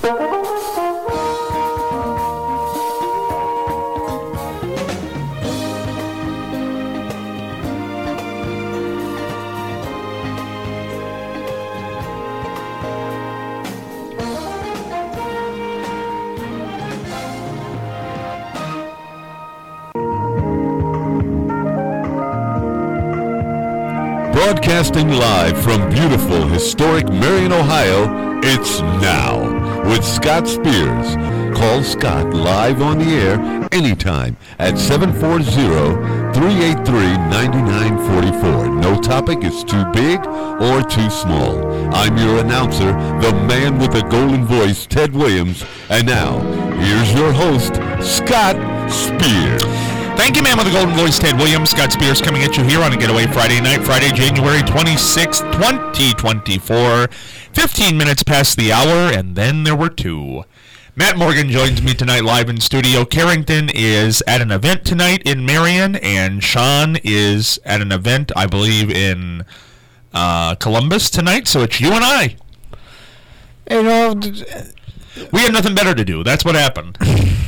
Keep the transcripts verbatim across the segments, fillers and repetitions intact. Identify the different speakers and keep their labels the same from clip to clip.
Speaker 1: Broadcasting live from beautiful, historic Marion, Ohio, it's Now with Scott Spears. Call Scott live on the air anytime at seven four zero, three eight three, nine nine four four. No topic is too big or too small. I'm your announcer, the man with the golden voice, Ted Williams. And now, here's your host, Scott Spears.
Speaker 2: Thank you, man, with the golden voice, Ted Williams. Scott Spears coming at you here on a Getaway Friday night, Friday, January twenty-sixth, twenty twenty-four. fifteen minutes past the hour, and then there were two. Matt Morgan joins me tonight live in studio. Carrington is at an event tonight in Marion, and Sean is at an event, I believe, in uh, Columbus tonight, so it's you and I.
Speaker 3: You know,
Speaker 2: we had nothing better to do. That's what happened.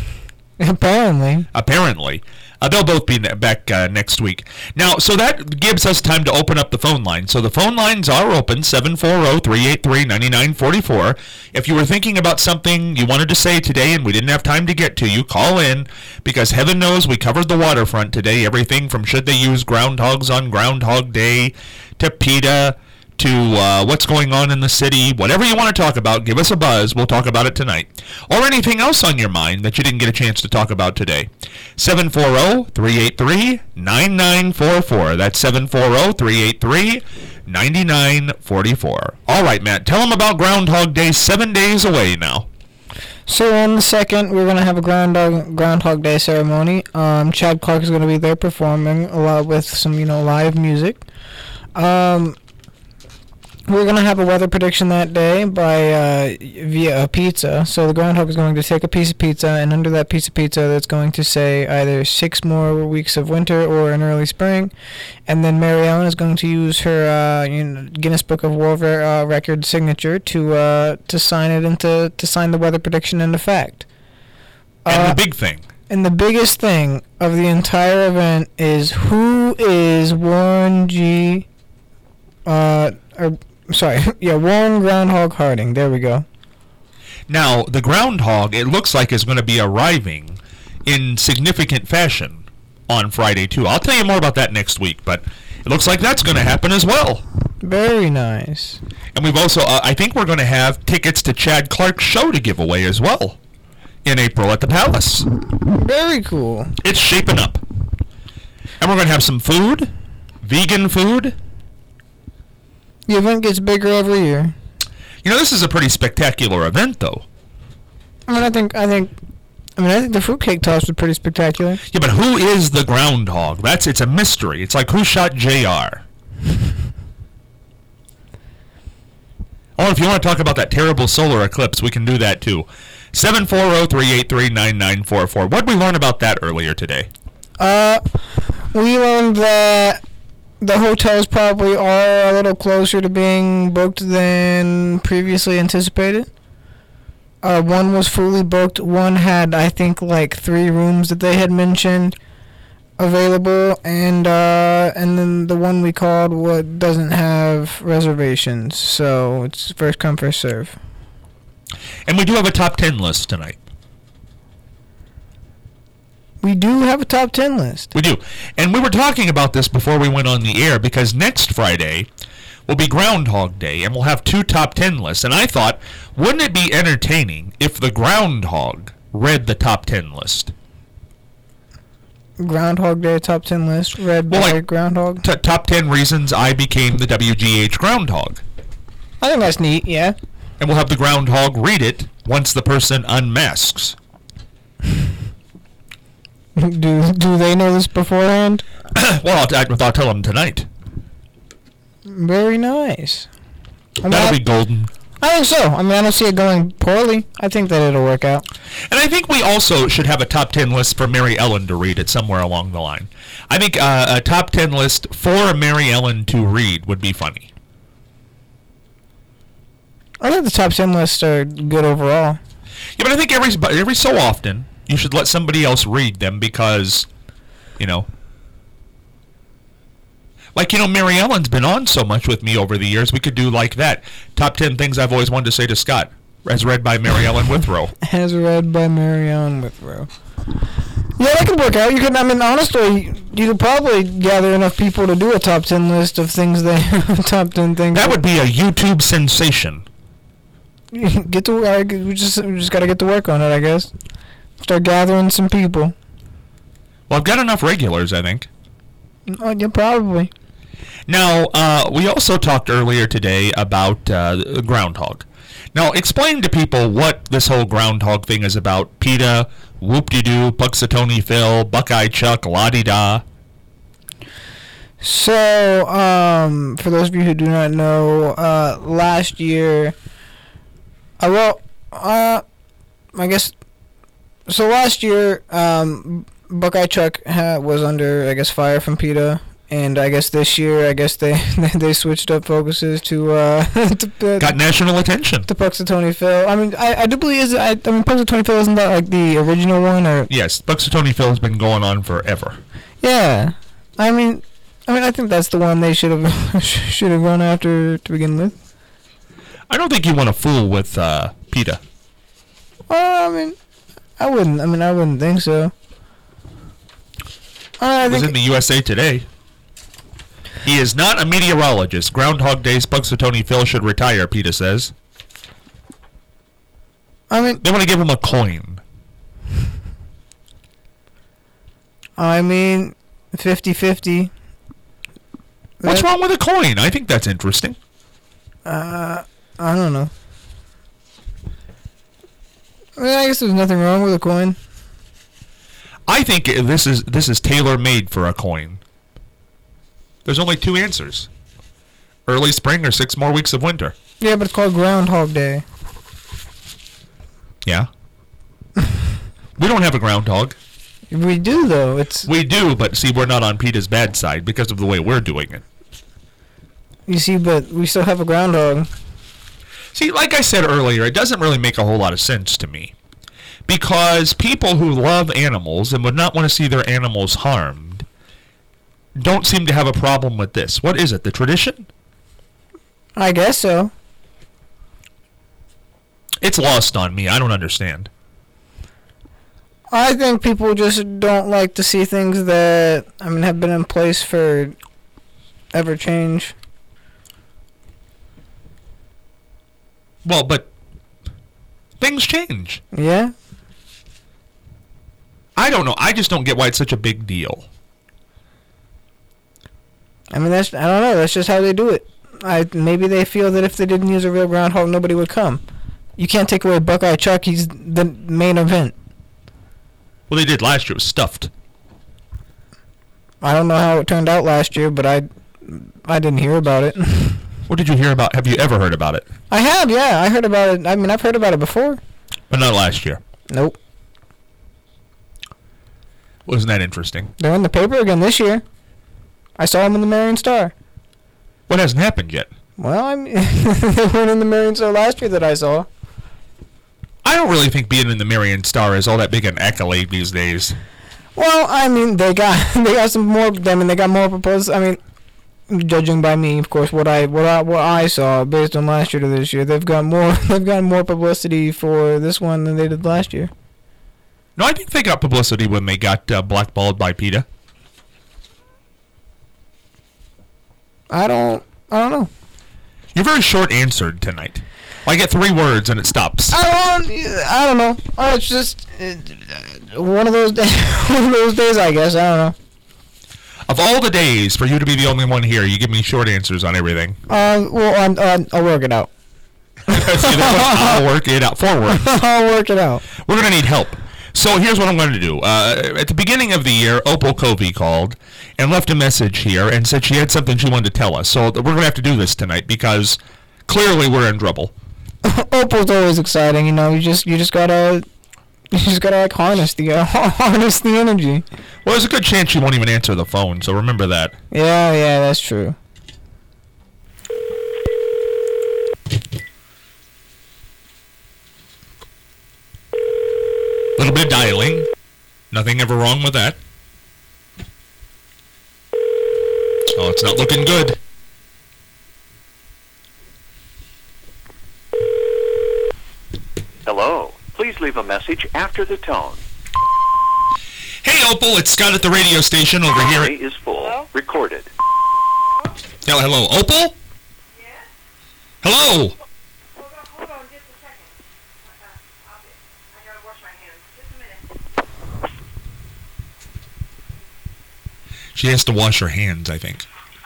Speaker 3: Apparently.
Speaker 2: Apparently. Uh, they'll both be ne- back uh, next week. Now, so that gives us time to open up the phone line. So the phone lines are open, seven four zero, three eight three, nine nine four four. If you were thinking about something you wanted to say today and we didn't have time to get to you, call in, because heaven knows we covered the waterfront today. Everything from should they use groundhogs on Groundhog Day to PETA to uh, what's going on in the city. Whatever you want to talk about, give us a buzz. We'll talk about it tonight. Or anything else on your mind that you didn't get a chance to talk about today. seven four zero, three eight three, nine nine four four. That's seven four zero, three eight three, nine nine four four. All right, Matt, tell them about Groundhog Day, seven days away now.
Speaker 3: So on the second, we're going to have a Groundhog, Groundhog Day ceremony. Um, Chad Clark is going to be there performing along with some, you know, live music. Um... We're going to have a weather prediction that day by uh, via a pizza. So the groundhog is going to take a piece of pizza, and under that piece of pizza that's going to say either six more weeks of winter or an early spring. And then Mary Ellen is going to use her uh, you know, Guinness Book of World uh, Record signature to uh, to sign it into to sign the weather prediction into fact.
Speaker 2: And
Speaker 3: uh,
Speaker 2: the big thing.
Speaker 3: And the biggest thing of the entire event is who is Warren G. Uh, or Sorry, yeah, Warren Groundhog Harding. There we go.
Speaker 2: Now, the groundhog, it looks like, is going to be arriving in significant fashion on Friday, too. I'll tell you more about that next week, but it looks like that's going to happen as well.
Speaker 3: Very nice.
Speaker 2: And we've also, uh, I think we're going to have tickets to Chad Clark's show to give away as well in April at the Palace.
Speaker 3: Very cool.
Speaker 2: It's shaping up. And we're going to have some food, vegan food.
Speaker 3: The event gets bigger every year.
Speaker 2: You know, this is a pretty spectacular event, though.
Speaker 3: I mean, I think, I think, I mean, I think the fruitcake toss was pretty spectacular.
Speaker 2: Yeah, but who is the groundhog? That's, it's a mystery. It's like, who shot J R? Oh, if you want to talk about that terrible solar eclipse, we can do that, too. seven four zero, three eight three, nine nine four four. What did we learn about that earlier today?
Speaker 3: Uh, we learned that the hotels probably are a little closer to being booked than previously anticipated. Uh, one was fully booked. One had, I think, like three rooms that they had mentioned available, and uh, and then the one we called what doesn't have reservations, so it's first come first serve.
Speaker 2: And we do have a top ten list tonight.
Speaker 3: We do have a top ten list.
Speaker 2: We do. And we were talking about this before we went on the air, because next Friday will be Groundhog Day, and we'll have two top ten lists. And I thought, wouldn't it be entertaining if the groundhog read the top ten list?
Speaker 3: Groundhog Day top ten list read
Speaker 2: well,
Speaker 3: by
Speaker 2: like,
Speaker 3: Groundhog?
Speaker 2: T- top ten reasons I became the W G H Groundhog.
Speaker 3: I think that's neat, yeah.
Speaker 2: And we'll have the groundhog read it once the person unmasks.
Speaker 3: Do do they know this beforehand?
Speaker 2: Well, I'll, I'll tell them tonight.
Speaker 3: Very nice. I mean,
Speaker 2: That'll
Speaker 3: I,
Speaker 2: be golden.
Speaker 3: I think so. I mean, I don't see it going poorly. I think that it'll work out.
Speaker 2: And I think we also should have a top ten list for Mary Ellen to read it somewhere along the line. I think uh, a top ten list for Mary Ellen to read would be funny.
Speaker 3: I think the top ten lists are good overall.
Speaker 2: Yeah, but I think every but every so often you should let somebody else read them because, you know, like, you know, Mary Ellen's been on so much with me over the years. We could do like that. Top ten things I've always wanted to say to Scott, as read by Mary Ellen Withrow.
Speaker 3: As read by Mary Ellen Withrow. Yeah, that could work out. You could, I mean, honestly, you could probably gather enough people to do a top ten list of things they top ten things.
Speaker 2: That would be a YouTube sensation.
Speaker 3: Get to work. We just we just gotta get to work on it, I guess. Start gathering some people.
Speaker 2: Well, I've got enough regulars, I think.
Speaker 3: Oh, yeah, probably.
Speaker 2: Now, uh, we also talked earlier today about uh, groundhog. Now, explain to people what this whole groundhog thing is about. PETA, Whoop-de-doo, Puxatony Phil, Buckeye Chuck, La-di-da.
Speaker 3: So, um, for those of you who do not know, uh, last year, I well, uh, I guess, so last year, um, Buckeye Chuck ha- was under, I guess, fire from PETA. And I guess this year, I guess they they switched up focuses to uh to, uh,
Speaker 2: got national attention
Speaker 3: to Puxatony Phil. I mean, I, I do believe is I, I mean Puxatony Phil, isn't that like the original one, or?
Speaker 2: Yes, Puxatony Phil has been going on forever.
Speaker 3: Yeah, I mean, I mean I think that's the one they should have should have gone after to begin with.
Speaker 2: I don't think you want to fool with uh, PETA.
Speaker 3: Well, I mean, I wouldn't. I mean, I wouldn't think so. Uh, I
Speaker 2: it was
Speaker 3: think
Speaker 2: in the U S A Today. He is not a meteorologist. Groundhog Day's Puxatony Phil should retire, PETA says.
Speaker 3: I mean,
Speaker 2: they want to give him a coin.
Speaker 3: I mean, fifty-fifty.
Speaker 2: What's wrong with a coin? I think that's interesting.
Speaker 3: Uh, I don't know. I mean, I guess there's nothing wrong with a coin.
Speaker 2: I think this is this is tailor-made for a coin. There's only two answers. Early spring or six more weeks of winter.
Speaker 3: Yeah, but it's called Groundhog Day.
Speaker 2: Yeah. We don't have a groundhog.
Speaker 3: We do, though. It's
Speaker 2: We do, but see, we're not on PETA's bad side because of the way we're doing it.
Speaker 3: You see, but we still have a groundhog.
Speaker 2: See, like I said earlier, it doesn't really make a whole lot of sense to me. Because people who love animals and would not want to see their animals harmed don't seem to have a problem with this. What is it, the tradition?
Speaker 3: I guess so.
Speaker 2: It's lost on me. I don't understand.
Speaker 3: I think people just don't like to see things that, I mean, have been in place for ever change.
Speaker 2: Well, but things change.
Speaker 3: Yeah?
Speaker 2: I don't know. I just don't get why it's such a big deal.
Speaker 3: I mean, that's, I don't know. That's just how they do it. I Maybe they feel that if they didn't use a real groundhog, nobody would come. You can't take away Buckeye Chuck. He's the main event.
Speaker 2: Well, they did last year. It was stuffed.
Speaker 3: I don't know how it turned out last year, but I, I didn't hear about it.
Speaker 2: What did you hear about? Have you ever heard about it?
Speaker 3: I have, yeah. I heard about it. I mean, I've heard about it before.
Speaker 2: But not last year.
Speaker 3: Nope.
Speaker 2: Wasn't that interesting?
Speaker 3: They're in the paper again this year. I saw them in the Marion Star.
Speaker 2: What hasn't happened yet?
Speaker 3: Well, I mean, they weren't in the Marion Star last year that I saw.
Speaker 2: I don't really think being in the Marion Star is all that big an accolade these days.
Speaker 3: Well, I mean, they got they got some more. I mean, they got more proposals. I mean, judging by me, of course, what I what I what I saw based on last year to this year, they've got more they've got more publicity for this one than they did last year.
Speaker 2: No, I think they got publicity when they got uh, blackballed by PETA.
Speaker 3: I don't I don't know.
Speaker 2: You're very short-answered tonight. I get three words and it stops.
Speaker 3: I don't I don't know. Oh, it's just uh, one of those days. One of those days, I guess. I don't know.
Speaker 2: Of all the days for you to be the only one here, you give me short answers on everything.
Speaker 3: Uh, well, I'm, uh, I'll work it out.
Speaker 2: See, I'll work it out. Forward.
Speaker 3: I'll work it out.
Speaker 2: We're going to need help. So here's what I'm going to do. Uh, at the beginning of the year, Opal Covey called and left a message here and said she had something she wanted to tell us. So we're going to have to do this tonight because clearly we're in trouble.
Speaker 3: Opal's always exciting, you know. You just you just gotta you just gotta like harness the uh, harness the energy.
Speaker 2: Well, there's a good chance she won't even answer the phone, so remember that.
Speaker 3: Yeah, yeah, that's true.
Speaker 2: little bit of dialing. Nothing ever wrong with that. Oh, it's not looking good.
Speaker 4: Hello. Please leave a message after the tone.
Speaker 2: Hey, Opal, it's Scott at the radio station over here.
Speaker 4: Battery is full.
Speaker 5: Hello?
Speaker 4: Recorded.
Speaker 2: Hello, hello. Opal?
Speaker 5: Yes?
Speaker 2: Hello?
Speaker 5: Hold on, hold on just a second. Uh, I'll be, I gotta wash my hands. Just a minute.
Speaker 2: She has to wash her hands, I think.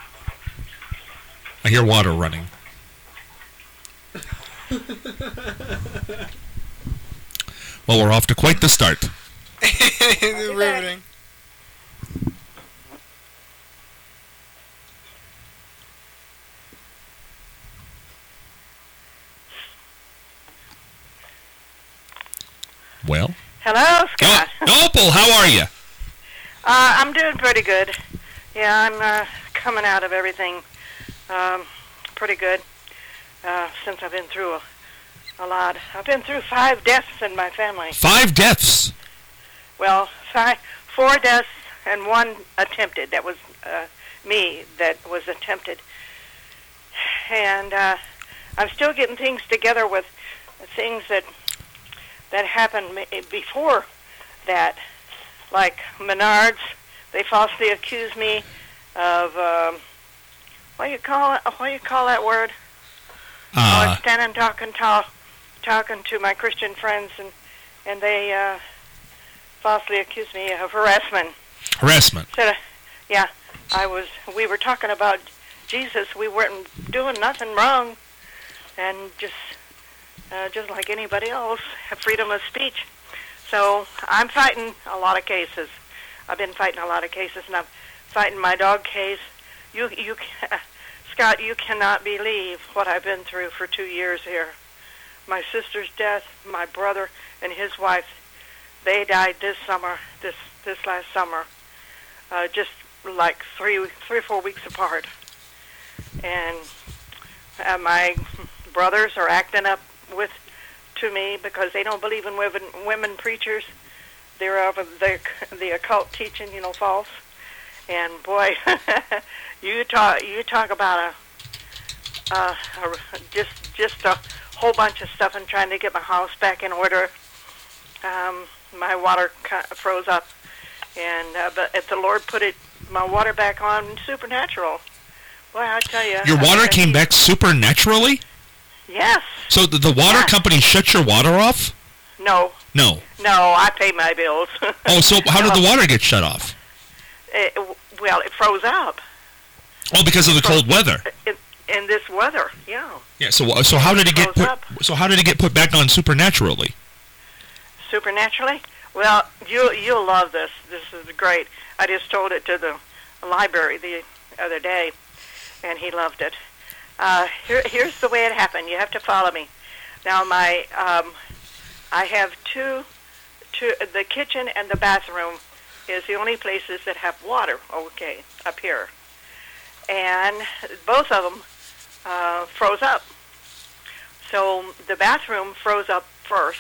Speaker 2: I hear water running. Well, we're off to quite the start.
Speaker 3: Riveting.
Speaker 2: Well?
Speaker 5: Hello, Scott.
Speaker 2: Oh, Opal, how are you?
Speaker 5: Uh, I'm doing pretty good. Yeah, I'm uh, coming out of everything um, pretty good uh, since I've been through a, a lot. I've been through five deaths in my family.
Speaker 2: Five deaths.
Speaker 5: Well, five, four deaths and one attempted. That was uh, me that was attempted. And uh, I'm still getting things together with things that that happened ma- before that. Like Menards, they falsely accused me of um, what do you call it? What do you call that word?
Speaker 2: Uh,
Speaker 5: I was standing talking, talk, talking to my Christian friends, and and they uh, falsely accused me of harassment.
Speaker 2: harassment.
Speaker 5: Said, uh, yeah, I was. We were talking about Jesus. We weren't doing nothing wrong, and just uh, just like anybody else, have freedom of speech. So I'm fighting a lot of cases. I've been fighting a lot of cases, and I'm fighting my dog case. You, you, uh, Scott, you cannot believe what I've been through for two years here. My sister's death, my brother and his wife, they died this summer, this this last summer, uh, just like three, three or four weeks apart. And uh, my brothers are acting up with to me because they don't believe in women, women preachers. They're of the the occult teaching, you know, false. And boy, you talk you talk about a, uh, a just just a whole bunch of stuff and trying to get my house back in order. Um, my water froze up, and uh, but if the Lord put it my water back on supernatural, boy, I tell you,
Speaker 2: Your water
Speaker 5: I,
Speaker 2: came back supernaturally?
Speaker 5: Yes.
Speaker 2: So the, the water
Speaker 5: Yeah.
Speaker 2: company shut your water off?
Speaker 5: No.
Speaker 2: No.
Speaker 5: No, I pay my bills.
Speaker 2: Oh, so how did the water get shut off?
Speaker 5: It, well, it froze up.
Speaker 2: Oh, because of the cold weather.
Speaker 5: In, in this weather, yeah.
Speaker 2: Yeah. So so how did it get
Speaker 5: Froze
Speaker 2: put?
Speaker 5: up.
Speaker 2: So how did it get put back on supernaturally?
Speaker 5: Supernaturally? Well, you you'll love this. This is great. I just told it to the library the other day, and he loved it. Uh, here, here's the way it happened. You have to follow me. Now, my um, I have two, two. The kitchen and the bathroom is the only places that have water. Okay, up here, and both of them uh, froze up. So the bathroom froze up first,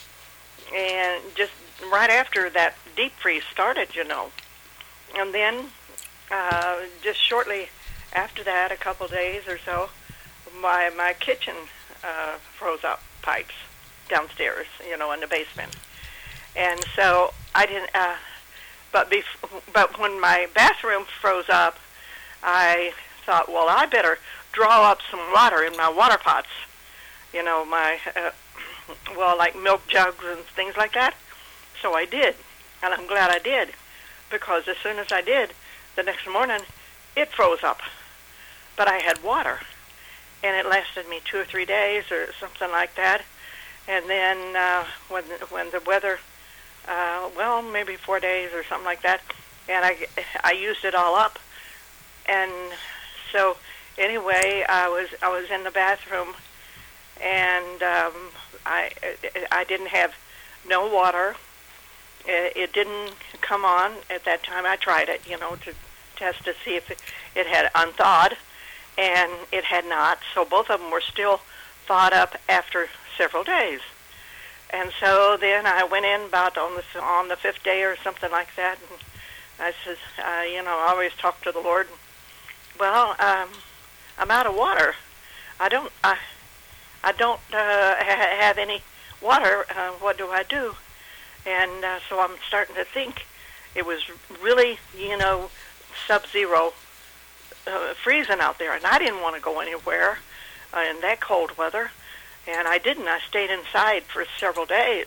Speaker 5: and just right after that deep freeze started, you know, and then uh, just shortly after that, a couple days or so, my my kitchen uh, froze up pipes downstairs, you know, in the basement, and so I didn't. Uh, but bef- but when my bathroom froze up, I thought, well, I better draw up some water in my water pots, you know, my uh, well, like milk jugs and things like that. So I did, and I'm glad I did, because as soon as I did, the next morning, it froze up. But I had water, and it lasted me two or three days or something like that. And then uh, when when the weather, uh, well, maybe four days or something like that, and I, I used it all up. And so anyway, I was I was in the bathroom, and um, I I didn't have no water. It, it didn't come on at that time. I tried it, you know, to test to see if it, it had unthawed. And it had not, so both of them were still thawed up after several days. And so then I went in about on the on the fifth day or something like that, and I said, uh, you know, I always talk to the Lord. Well, um, I'm out of water. I don't, I, I don't uh, ha- have any water. Uh, what do I do? And uh, so I'm starting to think it was really, you know, sub-zero, uh, freezing out there, and I didn't want to go anywhere uh, in that cold weather. And I didn't. I stayed inside for several days.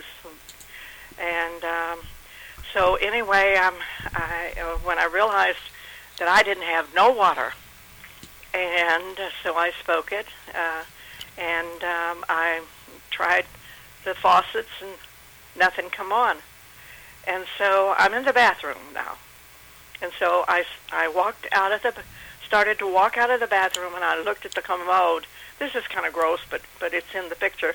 Speaker 5: And um, so anyway, um, I, uh, when I realized that I didn't have no water, and uh, so I spoke it, uh, and um, I tried the faucets, and nothing come on. And so I'm in the bathroom now. And so I, I walked out of the, started to walk out of the bathroom, and I looked at the commode. This is kind of gross, but, but it's in the picture.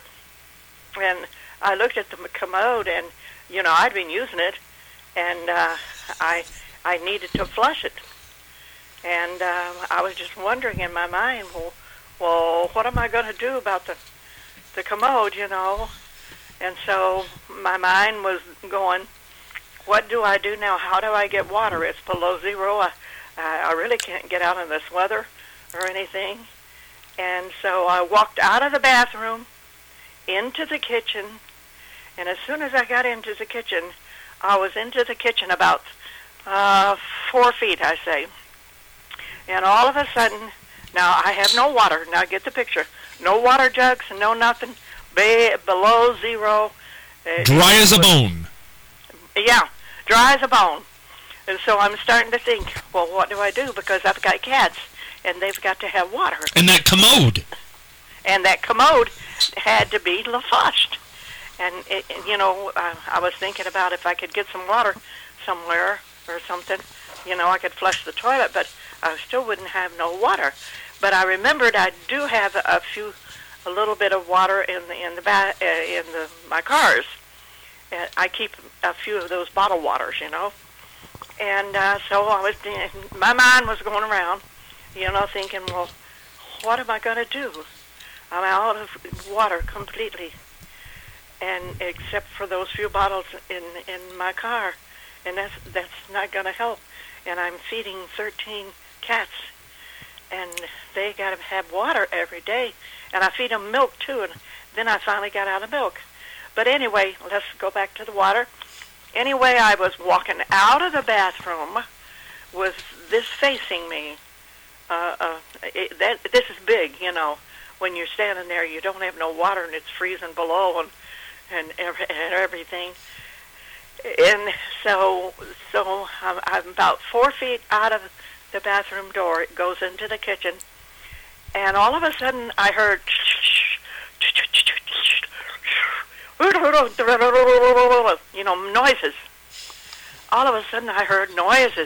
Speaker 5: And I looked at the commode, and, you know, I'd been using it, and uh, I I needed to flush it. And um, I was just wondering in my mind, well, well what am I going to do about the, the commode, you know? And so my mind was going, what do I do now? How do I get water? It's below zero. I, I really can't get out in this weather or anything. And so I walked out of the bathroom into the kitchen, and as soon as I got into the kitchen, I was into the kitchen about uh, four feet, I say. And all of a sudden, now I have no water. Now get the picture. No water jugs, no nothing. Be- below zero. Uh,
Speaker 2: Dry as a bone.
Speaker 5: Yeah, dry as a bone. And so I'm starting to think, well, what do I do? Because I've got cats, and they've got to have water.
Speaker 2: And that commode.
Speaker 5: And that commode had to be flushed. And, it, you know, uh, I was thinking about if I could get some water somewhere or something, you know, I could flush the toilet, but I still wouldn't have no water. But I remembered I do have a, a few, a little bit of water in the in the ba- uh, in the my cars. And I keep a few of those bottled waters, you know. And uh, so I was, my mind was going around, you know, thinking, well, what am I going to do? I'm out of water completely, and except for those few bottles in in my car, and that's that's not going to help. And I'm feeding thirteen cats, and they got to have water every day, and I feed them milk too. And then I finally got out of milk. But anyway, let's go back to the water. Anyway, I was walking out of the bathroom with this facing me. Uh, uh, it, that this is big, you know. When you're standing there, you don't have no water, and it's freezing below, and and, every, and everything. And so, so I'm, I'm about four feet out of the bathroom door. It goes into the kitchen, and all of a sudden, I heard, you know, noises. All of a sudden, I heard noises,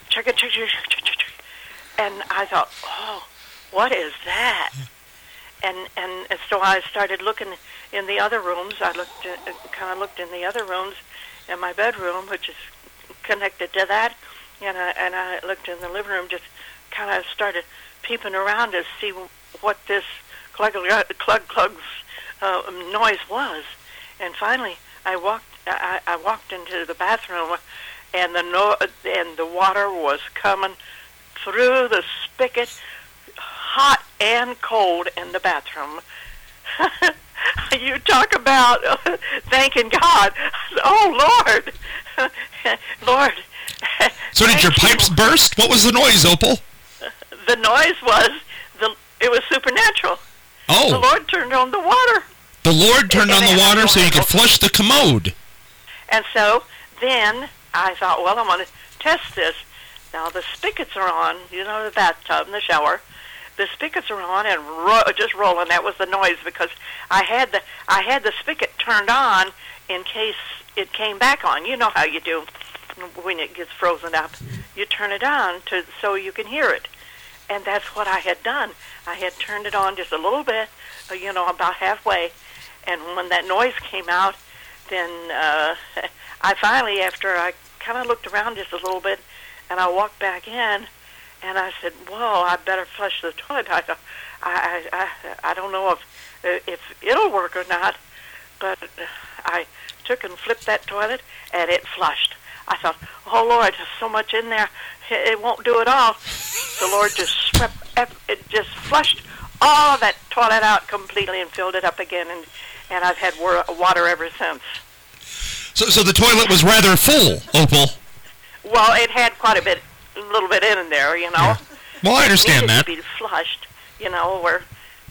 Speaker 5: and I thought, oh, what is that? And and so I started looking in the other rooms. I looked, uh, kind of looked in the other rooms, in my bedroom, which is connected to that, and I and I looked in the living room, just kind of started peeping around to see what this clug clug clug's uh, noise was. And finally, I walked. I, I walked into the bathroom, and the no and the water was coming through the spigot, hot and cold in the bathroom. You talk about uh, thanking God. Oh, Lord. Lord.
Speaker 2: So did your pipes
Speaker 5: you.
Speaker 2: burst? What was the noise, Opal?
Speaker 5: The noise was, the it was supernatural.
Speaker 2: Oh.
Speaker 5: The Lord turned on the water.
Speaker 2: The Lord turned
Speaker 5: And
Speaker 2: on the
Speaker 5: it-
Speaker 2: water so you could flush the commode.
Speaker 5: And so then I thought, well, I'm going to test this. Now, the spigots are on, you know, the bathtub and the shower. The spigots are on and ro- just rolling. That was the noise because I had the I had the spigot turned on in case it came back on. You know how you do when it gets frozen up. You turn it on to so you can hear it, and that's what I had done. I had turned it on just a little bit, uh, you know, about halfway, and when that noise came out, then uh, I finally, after I kind of looked around just a little bit, and I walked back in. And I said, "Whoa, I better flush the toilet." I thought, I, I, I, I don't know if if it'll work or not, but I took and flipped that toilet, and it flushed. I thought, oh, Lord, there's so much in there, it won't do it all. The Lord just swept, it just flushed all that toilet out completely and filled it up again, and, and I've had wa- water ever since.
Speaker 2: So, so the toilet was rather full, Opal.
Speaker 5: Well, it had quite a bit, a little bit in there, you know.
Speaker 2: Yeah. Well, I understand
Speaker 5: it needed
Speaker 2: that.
Speaker 5: to be flushed, you know, where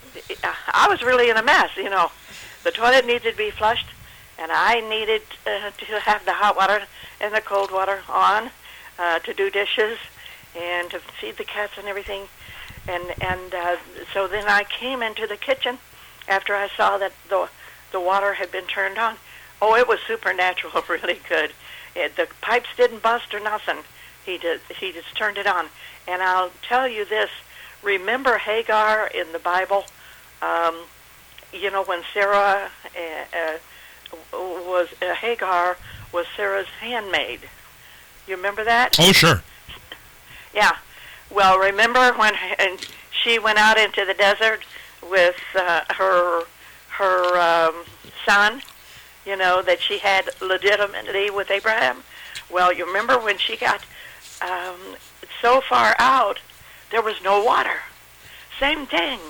Speaker 5: I was really in a mess, you know. The toilet needed to be flushed, and I needed uh, to have the hot water and the cold water on uh, to do dishes and to feed the cats and everything. And and uh, so then I came into the kitchen after I saw that the the water had been turned on. Oh, it was supernatural, really good. It, the pipes didn't bust or nothing. He did. He just turned it on. And I'll tell you this: remember Hagar in the Bible? Um, you know, when Sarah uh, uh, was uh, Hagar was Sarah's handmaid. You remember that?
Speaker 2: Oh, sure.
Speaker 5: Yeah. Well, remember when and she went out into the desert with uh, her her um, son? You know, that she had legitimacy with Abraham. Well, you remember when she got um, so far out, there was no water. Same thing.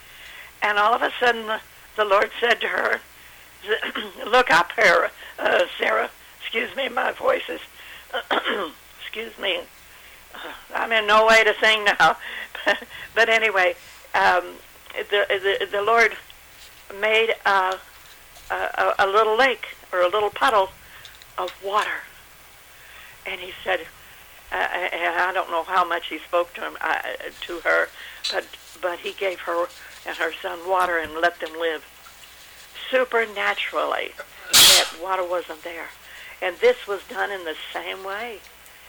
Speaker 5: And all of a sudden, the, the Lord said to her, look up here, uh, Sarah. Excuse me, my voice is, excuse me. I'm in no way to sing now. But anyway, um, the, the, the Lord made a, a, a little lake or a little puddle of water. And he said, uh, and I don't know how much he spoke to him, uh, to her, but but he gave her and her son water and let them live. Supernaturally, that water wasn't there. And this was done in the same way.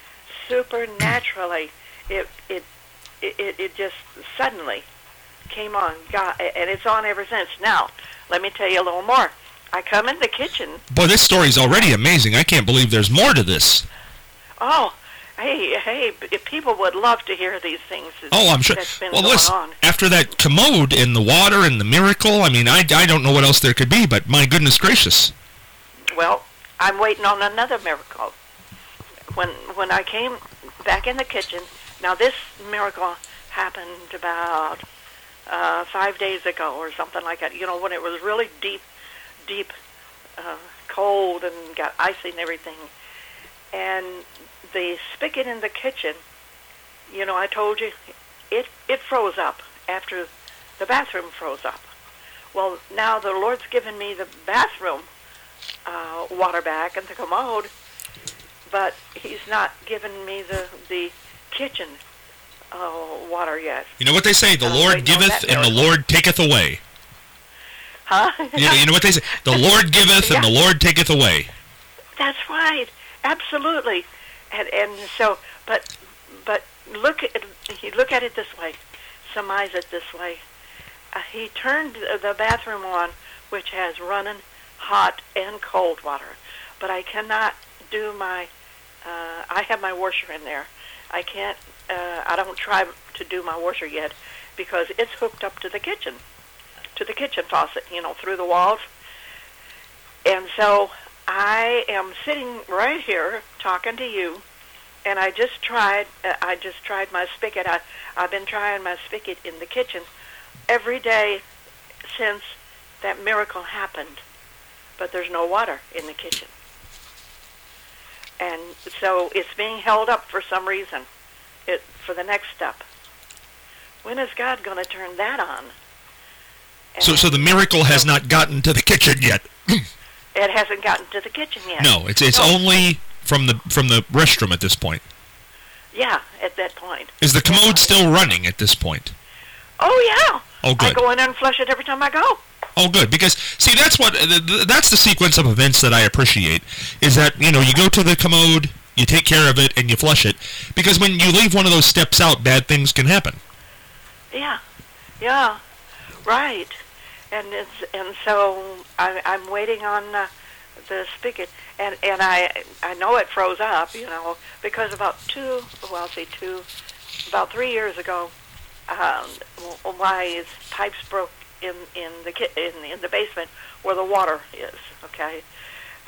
Speaker 5: Supernaturally, it it it, it just suddenly came on, God, and it's on ever since. Now, let me tell you a little more. I come in the kitchen.
Speaker 2: Boy, this story's already amazing. I can't believe there's more to this.
Speaker 5: Oh, hey, hey, if people would love to hear these things.
Speaker 2: Oh, I'm sure.
Speaker 5: That's been
Speaker 2: Well,
Speaker 5: going
Speaker 2: listen,
Speaker 5: on.
Speaker 2: after that commode and the water and the miracle, I mean, I, I don't know what else there could be, but my goodness gracious.
Speaker 5: Well, I'm waiting on another miracle. When when I came back in the kitchen, now this miracle happened about uh, five days ago or something like that. You know, when it was really deep, deep, uh, cold and got icy and everything. And the spigot in the kitchen, you know, I told you, it it froze up after the bathroom froze up. Well, now the Lord's given me the bathroom uh, water back and the commode, but He's not given me the the kitchen uh, water yet.
Speaker 2: You know what they say? The
Speaker 5: Uh,
Speaker 2: Lord
Speaker 5: waiting on
Speaker 2: giveth
Speaker 5: that
Speaker 2: and the
Speaker 5: miracle.
Speaker 2: Lord taketh away.
Speaker 5: Huh?
Speaker 2: You know, you know what they say? The Lord giveth and
Speaker 5: Yeah.
Speaker 2: the Lord taketh away.
Speaker 5: That's right, absolutely, and and so, but but look at you look at it this way, surmise it this way. Uh, he turned the bathroom on, which has running hot and cold water, but I cannot do my. Uh, I have my washer in there. I can't. Uh, I don't try to do my washer yet because it's hooked up to the kitchen, to the kitchen faucet. You know, through the walls, and so. I am sitting right here talking to you, and I just tried. Uh, I just tried my spigot. I, I've been trying my spigot in the kitchen every day since that miracle happened, but there's no water in the kitchen, and so it's being held up for some reason. It for the next step. When is God going to turn that on? And
Speaker 2: So, so the miracle has not gotten to the kitchen yet.
Speaker 5: it hasn't gotten to the kitchen yet.
Speaker 2: No, it's it's
Speaker 5: No.
Speaker 2: only from the from the restroom at this point.
Speaker 5: Yeah, at that point.
Speaker 2: Is the commode still running at this point?
Speaker 5: Oh, yeah.
Speaker 2: Oh,
Speaker 5: I
Speaker 2: good.
Speaker 5: go in there and flush it every time I go.
Speaker 2: Oh, good. Because see, that's what th- th- that's the sequence of events that I appreciate. Is that you know you go to the commode, you take care of it, and you flush it. Because when you leave one of those steps out, bad things can happen.
Speaker 5: Yeah, yeah, right. And it's and so I, I'm waiting on uh, the spigot, and and I I know it froze up, you know, because about two well, say two, about three years ago, um, my pipes broke in in the ki- in in the basement where the water is. Okay,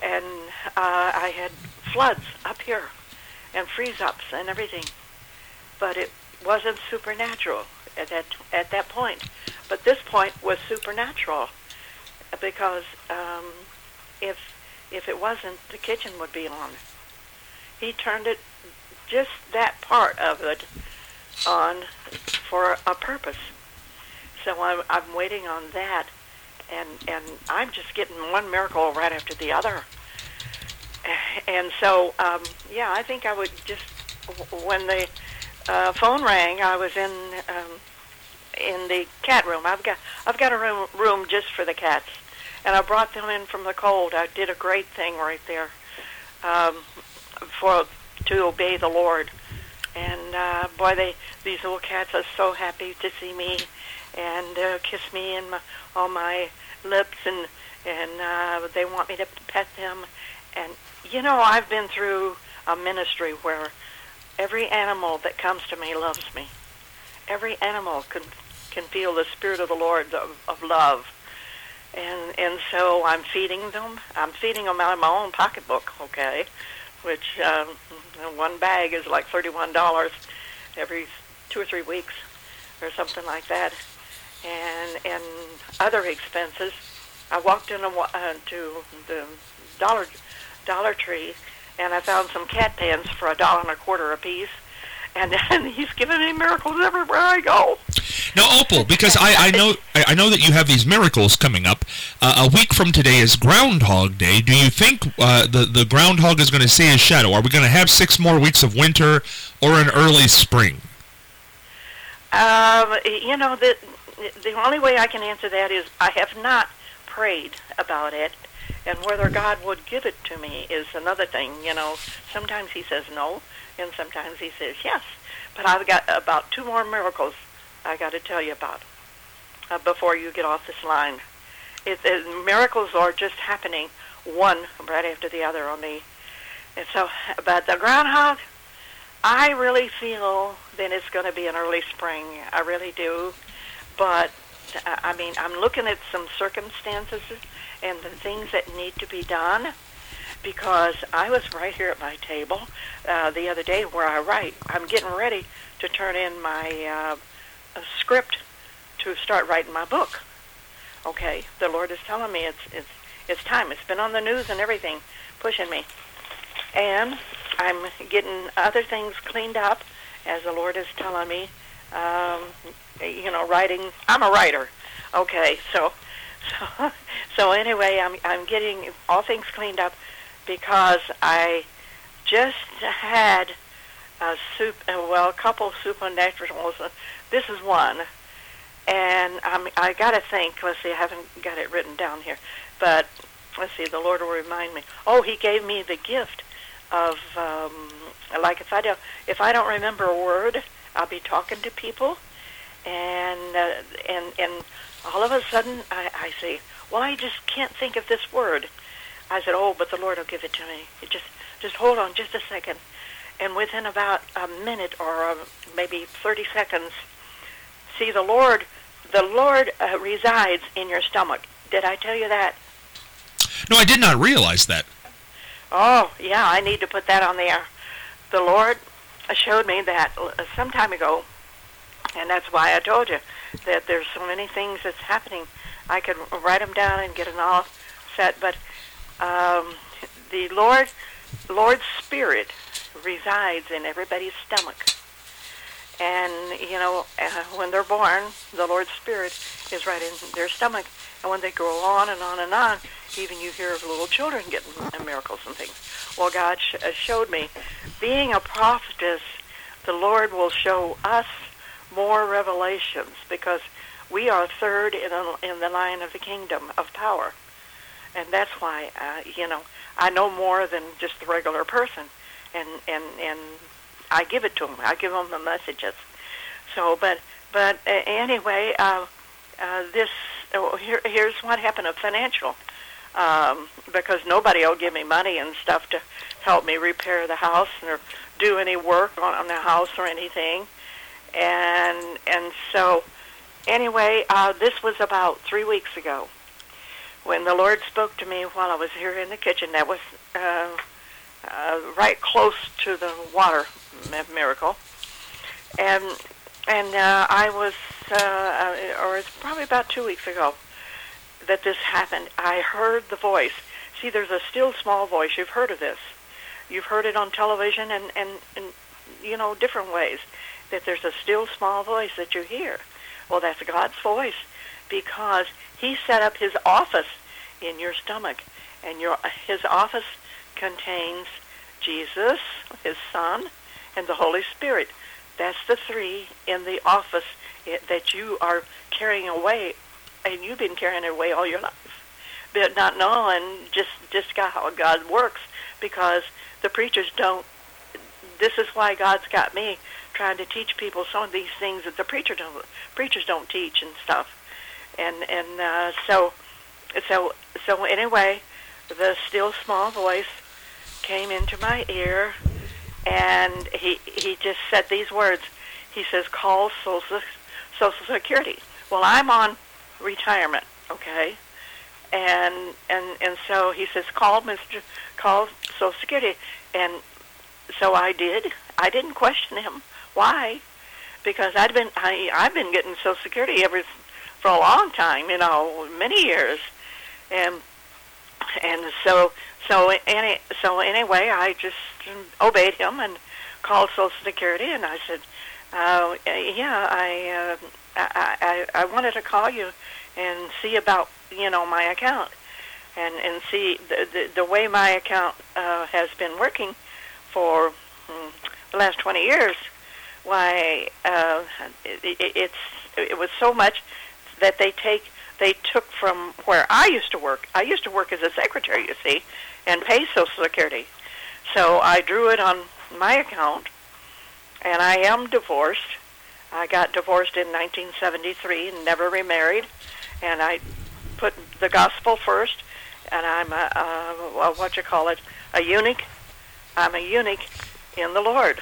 Speaker 5: and uh, I had floods up here and freeze-ups and everything. But it wasn't supernatural at that at that point. But this point was supernatural because um, if if it wasn't, the kitchen would be on. He turned it, just that part of it, on for a purpose. So I'm I'm waiting on that, and and I'm just getting one miracle right after the other. And so um, yeah, I think I would just when the uh, phone rang, I was in um, in the cat room. I've got I've got a room room just for the cats, and I brought them in from the cold. I did a great thing right there um, for to obey the Lord. And uh, boy, they these little cats are so happy to see me, and uh, kiss me and my, on my lips, and and uh, they want me to pet them. And you know, I've been through a ministry where every animal that comes to me loves me. Every animal can can feel the Spirit of the Lord of, of love, and and so I'm feeding them. I'm feeding them out of my own pocketbook, okay, which um, one bag is like thirty-one dollars every two or three weeks, or something like that, and and other expenses. I walked into uh, to the Dollar Dollar Tree, and I found some cat pens for a dollar and a quarter a piece. And, and he's giving me miracles everywhere I go.
Speaker 2: Now, Opal, because I, I know I know that you have these miracles coming up. Uh, a week from today is Groundhog Day. Do you think uh, the the groundhog is going to see his shadow? Are we going to have six more weeks of winter or an early spring?
Speaker 5: Um, you know, the the only way I can answer that is I have not prayed about it, and whether God would give it to me is another thing. You know, sometimes He says no, and sometimes He says yes. But I've got about two more miracles I got to tell you about uh, before you get off this line. It, it, miracles are just happening one right after the other on me. And so, but the groundhog, I really feel that it's going to be an early spring. I really do. But, uh, I mean, I'm looking at some circumstances and the things that need to be done, because I was right here at my table uh, the other day where I write. I'm getting ready to turn in my uh, a script to start writing my book. Okay, the Lord is telling me it's it's it's time. It's been on the news and everything, pushing me, and I'm getting other things cleaned up as the Lord is telling me. Um, you know, writing. I'm a writer. Okay, so so so anyway, I'm I'm getting all things cleaned up because I just had a soup. Well, a couple of supernaturals. This is one, and I'm, I got to think. Let's see, I haven't got it written down here, but let's see. The Lord will remind me. Oh, He gave me the gift of, um, like if I don't, if I don't remember a word, I'll be talking to people, and uh, and and all of a sudden I, I say, well, I just can't think of this word. I said, oh, but the Lord will give it to me. It just just hold on, just a second, and within about a minute or uh, maybe thirty seconds. See, the Lord, the Lord uh, resides in your stomach. Did I tell you that?
Speaker 2: No, I did not realize that.
Speaker 5: Oh, yeah, I need to put that on the air. The Lord showed me that some time ago, and that's why I told you that there's so many things that's happening. I could write them down and get it all set, but um, the Lord, Lord's Spirit resides in everybody's stomach. And, you know, uh, when they're born, the Lord's Spirit is right in their stomach. And when they grow on and on and on, even you hear of little children getting miracles and things. Well, God sh- uh, showed me, being a prophetess, the Lord will show us more revelations because we are third in, a, in the line of the kingdom of power. And that's why, uh, you know, I know more than just the regular person. And, and, and I give it to them. I give them the messages. So, but but uh, anyway, uh, uh, this uh, here here's what happened of financial, um, because nobody will give me money and stuff to help me repair the house or do any work on, on the house or anything, and and so anyway, uh, this was about three weeks ago. when the Lord spoke to me while I was here in the kitchen. That was uh, uh, right close to the water miracle. And and uh, I was, uh, or it's probably about two weeks ago that this happened. I heard the voice. See, there's a still small voice. You've heard of this. You've heard it on television and, and, and you know, different ways, that there's a still small voice that you hear. Well, that's God's voice, because he set up his office in your stomach, and your his office contains Jesus, his Son, and the Holy Spirit. That's the three in the office that you are carrying away, and you've been carrying it away all your life, but not knowing just just how God works, because the preachers don't. This is why God's got me trying to teach people some of these things that the preacher don't, preachers don't teach and stuff, and and uh, so so so anyway, the still small voice came into my ear. And he he just said these words. He says, call Social, Social Security. Well, I'm on retirement, okay? And and and so he says, call Mister Call Social Security. And so I did. I didn't question him. Why? Because I'd been I I've been getting Social Security every for a long time, you know, many years. And and so so any so anyway, I just obeyed him and called Social Security, and I said, uh, "Yeah, I, uh, I I I wanted to call you and see about you know my account, and and see the the, the way my account uh, has been working for um, the last twenty years. Why uh, it, it, it's it was so much that they take." They took from where I used to work. I used to work as a secretary, you see, and pay Social Security. So I drew it on my account, and I am divorced. I got divorced in nineteen seventy-three and never remarried, and I put the gospel first, and I'm a, a what you call it, a eunuch. I'm a eunuch in the Lord,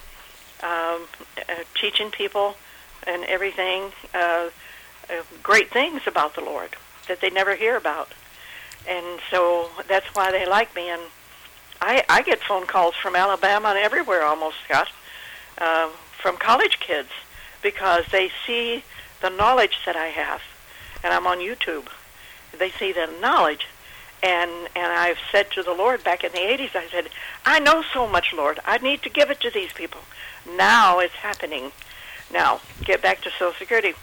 Speaker 5: um, uh, teaching people and everything. Uh, Uh, great things about the Lord that they never hear about, and so that's why they like me. And I, I get phone calls from Alabama and everywhere almost, Scott, uh, from college kids, because they see the knowledge that I have, and I'm on YouTube. They see the knowledge, and and I've said to the Lord back in the eighties, I said, I know so much, Lord. I need to give it to these people. Now it's happening. Now, get back to Social Security.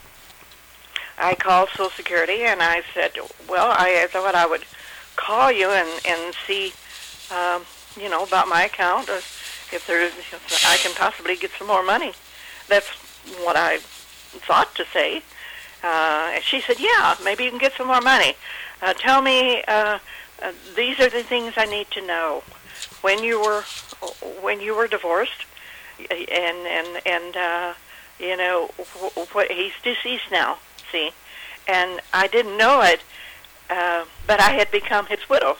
Speaker 5: I called Social Security, and I said, well, I thought I would call you and, and see, um, you know, about my account, uh, if there is, if I can possibly get some more money. That's what I thought to say. Uh, and she said, yeah, maybe you can get some more money. Uh, tell me, uh, uh, these are the things I need to know. When you were, when you were divorced, and, and, and uh, you know, what, he's deceased now. See, and I didn't know it, uh, but I had become his widow.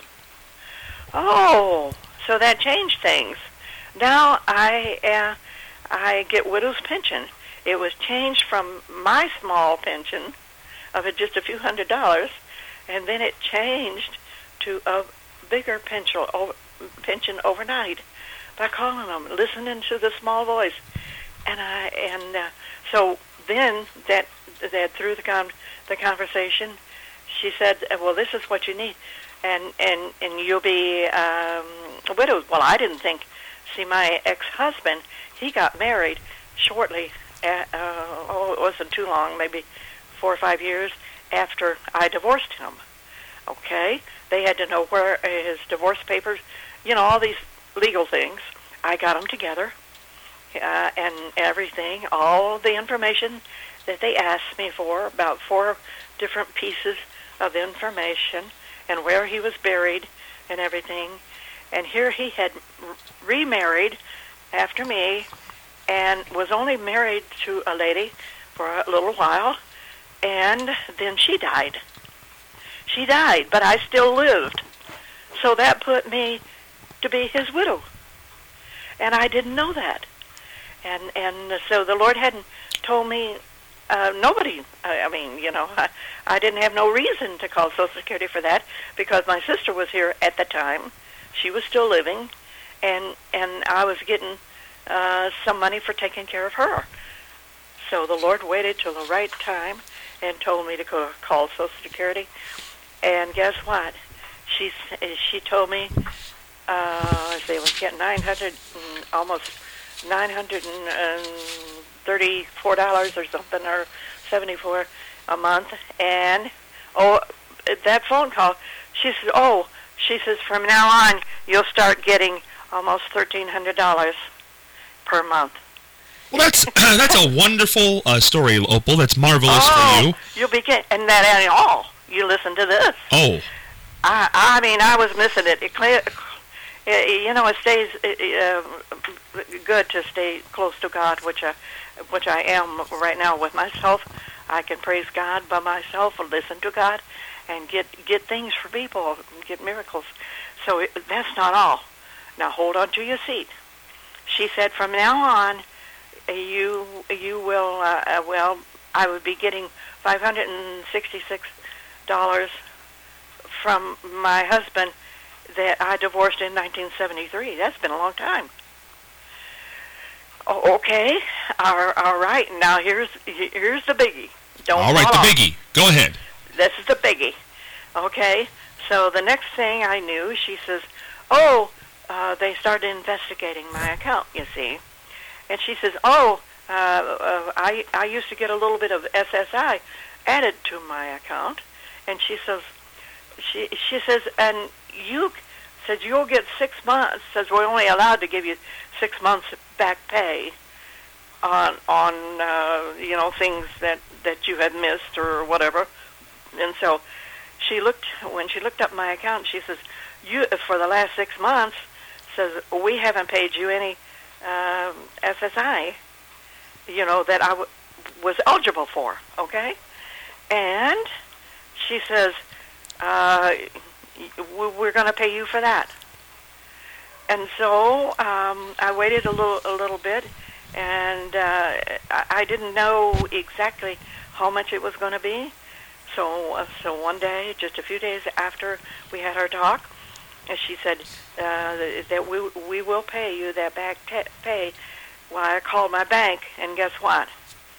Speaker 5: Oh, so that changed things. Now I uh, I get widow's pension. It was changed from my small pension of just a few hundred dollars, and then it changed to a bigger pension, pension overnight by calling them, listening to the small voice, and I and uh, so then that. that through the con- the conversation, she said, well, this is what you need, and and, and you'll be um, widowed. Well, I didn't think. See, my ex-husband, he got married shortly, at, uh, oh, it wasn't too long, maybe four or five years after I divorced him. Okay? They had to know where his divorce papers, you know, all these legal things. I got them together, uh, and everything, all the information that they asked me for, about four different pieces of information, and where he was buried and everything. And here he had remarried after me, and was only married to a lady for a little while, and then she died. She died, but I still lived. So that put me to be his widow. And I didn't know that. And and so the Lord hadn't told me uh, nobody, I, I mean, you know, I, I didn't have no reason to call Social Security for that because my sister was here at the time. She was still living, and and I was getting uh, some money for taking care of her. So the Lord waited till the right time and told me to go call Social Security. And guess what? She she told me uh, they was getting nine hundred, almost nine hundred and thirty-four dollars or something, or seventy-four a month. And oh, that phone call, she says, oh, she says from now on you'll start getting almost thirteen hundred dollars per month.
Speaker 2: Well, that's that's a wonderful uh, story, Opal. That's marvelous
Speaker 5: oh,
Speaker 2: for you.
Speaker 5: You'll be getting, and that ain't all. You listen to this.
Speaker 2: Oh.
Speaker 5: I I mean, I was missing it. It, it you know, it stays uh, good to stay close to God, which I, which I am right now with myself. I can praise God by myself, and listen to God, and get get things for people, get miracles. So it, that's not all. Now hold on to your seat. She said, from now on, you you will uh, uh, well, I would be getting five hundred and sixty-six dollars from my husband that I divorced in nineteen seventy-three. That's been a long time. Oh, okay, all, all right. Now here's here's the biggie. Don't
Speaker 2: all right, the
Speaker 5: fall off.
Speaker 2: biggie. Go ahead.
Speaker 5: This is the biggie. Okay. So the next thing I knew, she says, "Oh, uh, they started investigating my account. You see." And she says, oh, uh, uh, I I used to get a little bit of S S I added to my account. And she says, she she says, and you said you'll get six months. Says we're only allowed to give you six months back pay on on uh, you know, things that that you had missed or whatever. And so she looked when she looked up my account. She says, you for the last six months, says we haven't paid you any. Um, S S I, you know, that I w- was eligible for, okay? And she says, uh, we're going to pay you for that. And so um, I waited a little a little bit, and uh, I, I didn't know exactly how much it was going to be. So, uh, so one day, just a few days after we had our talk, and she said uh, that we we will pay you that back t- pay. Well, I called my bank, and guess what?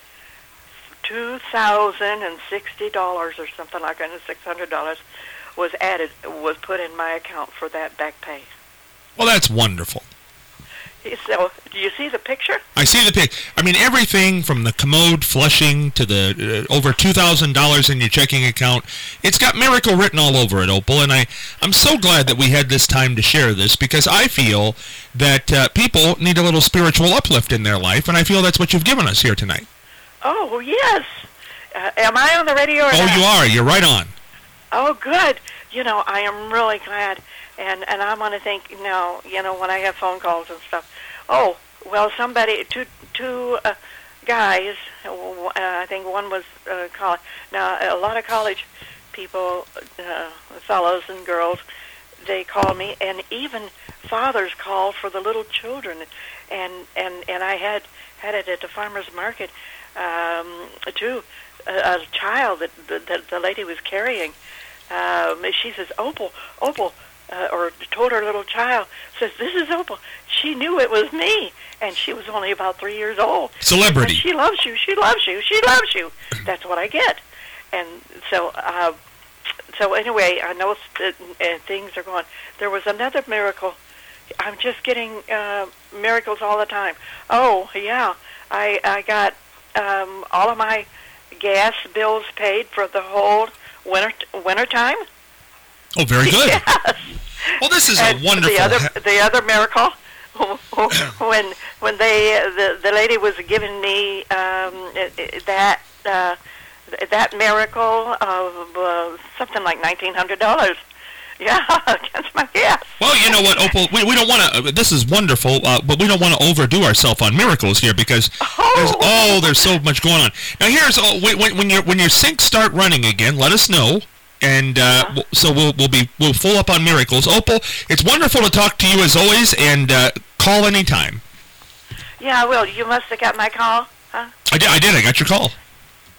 Speaker 5: Two thousand and sixty dollars or something like that, six hundred dollars was added, was put in my account for that back pay.
Speaker 2: Well, that's wonderful.
Speaker 5: So, do you see the picture?
Speaker 2: I see the pic. I mean, everything from the commode flushing to the uh, over two thousand dollars in your checking account. It's got miracle written all over it, Opal, and I, I'm so glad that we had this time to share this because I feel that uh, people need a little spiritual uplift in their life, and I feel that's what you've given us here tonight.
Speaker 5: Oh, yes. Uh, am I on the radio or
Speaker 2: Oh,
Speaker 5: not?
Speaker 2: you are. You're right on.
Speaker 5: Oh, good. You know, I am really glad. And and I want to think, you know, you know, when I have phone calls and stuff. Oh, well, somebody, two two uh, guys. Uh, I think one was uh, college. Now, a lot of college people, uh, fellows and girls, they call me, and even fathers call for the little children. And and and I had had it at the farmers market um, too. A, a child that the, that the lady was carrying. Um, she says, Opal, Opal. Uh, or told her little child, says, this is Opal. She knew it was me, and she was only about three years old.
Speaker 2: Celebrity.
Speaker 5: She loves you, she loves you, she loves you. That's what I get. And so, uh, so anyway, I know that, uh, things are going. There was another miracle. I'm just getting uh, miracles all the time. Oh, yeah, I, I got um, all of my gas bills paid for the whole winter winter time.
Speaker 2: Oh, very good.
Speaker 5: Yes.
Speaker 2: Well, this is
Speaker 5: and
Speaker 2: a wonderful...
Speaker 5: The other, the other miracle, when when they the the lady was giving me um, that uh, that miracle of uh, something like nineteen hundred dollars. Yeah, against my gas.
Speaker 2: Well, you know what, Opal, we, we don't want to, uh, this is wonderful, uh, but we don't want to overdo ourselves on miracles here because
Speaker 5: oh.
Speaker 2: there's, oh, there's so much going on. Now, here's, oh, when, when, your, when your sinks start running again, let us know. And uh,
Speaker 5: uh-huh.
Speaker 2: so we'll we'll be we'll full up on miracles. Opal, it's wonderful to talk to you as always, and uh, call anytime.
Speaker 5: Yeah, I will. You must have got my call, huh?
Speaker 2: I did. I did. I got your call.